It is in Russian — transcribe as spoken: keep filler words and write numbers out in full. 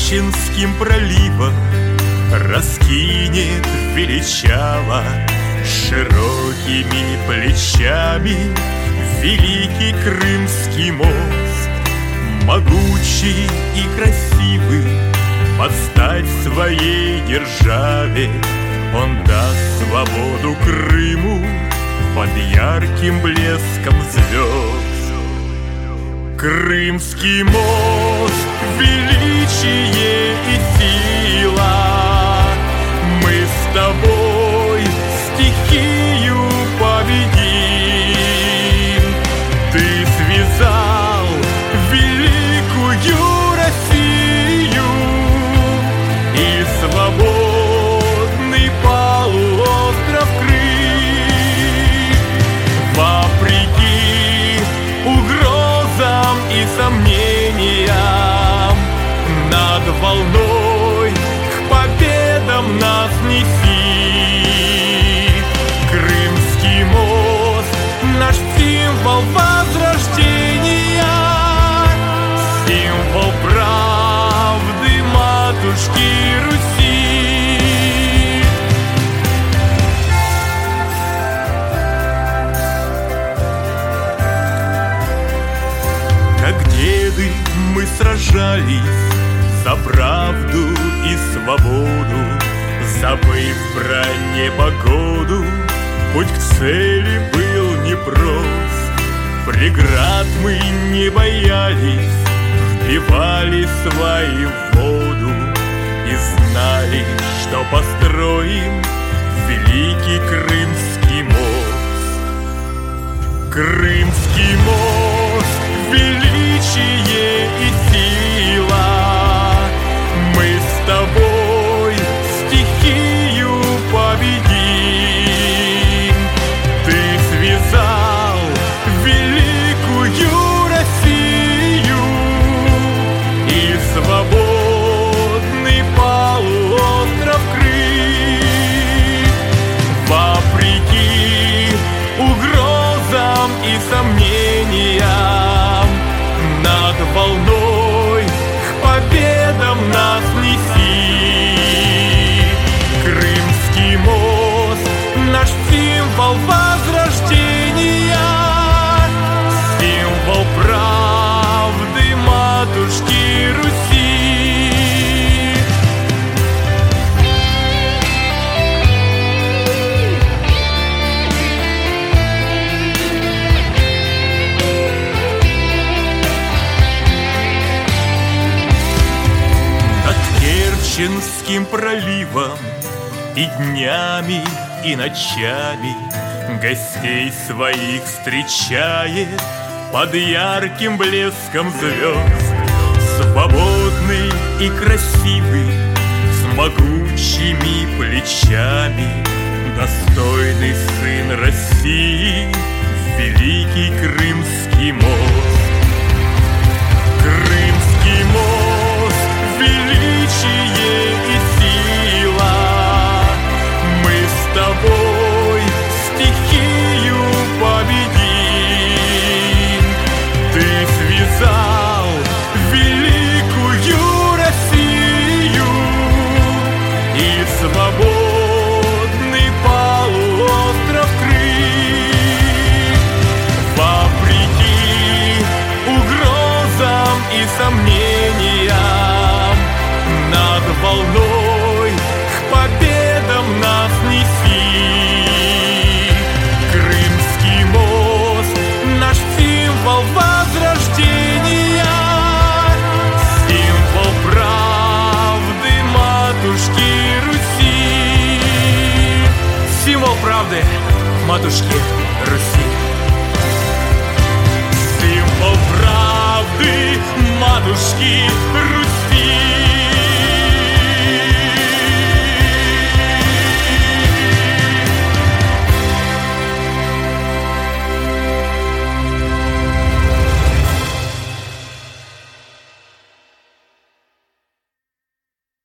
Керченским проливом раскинет величаво широкими плечами великий Крымский мост. Могучий и красивый, под стать своей державе, он даст свободу Крыму под ярким блеском звезд. Крымский мост — величие и сила. Мы с тобой стихию победим. Ты связал великую Россию и свободный полуостров Крым. Вопреки угрозам и сомнениям, над волной к победам нас неси. Крымский мост — наш символ возрождения, символ правды матушки Руси. Как деды мы сражались за правду и свободу, забыв про непогоду, путь к цели был непрост. Преград мы не боялись, вбивали свои в воду и знали, что построим великий Крымский мост. Крымский мост — величие и сила. Мы с тобой стихию победим. Ты связал великую Россию и свободный полуостров Крым. Вопреки угрозам и сомнениям, над волной к победам нас неси. Крымский мост — наш символ возрождения, символ правды матушки Руси. Керченским проливом и днями, и ночами гостей своих встречает под ярким блеском звезд. Свободный и красивый, с могучими плечами, достойный сын России, великий Крымский мост. Крымский мост — величие и сила. Мы с тобой стихию победим. Ты связал великую Россию и свободный полуостров Крым. Вопреки угрозам и сомнениям, над волной к победам нас неси. Крымский мост — наш символ возрождения, символ правды матушки Руси. Символ правды матушки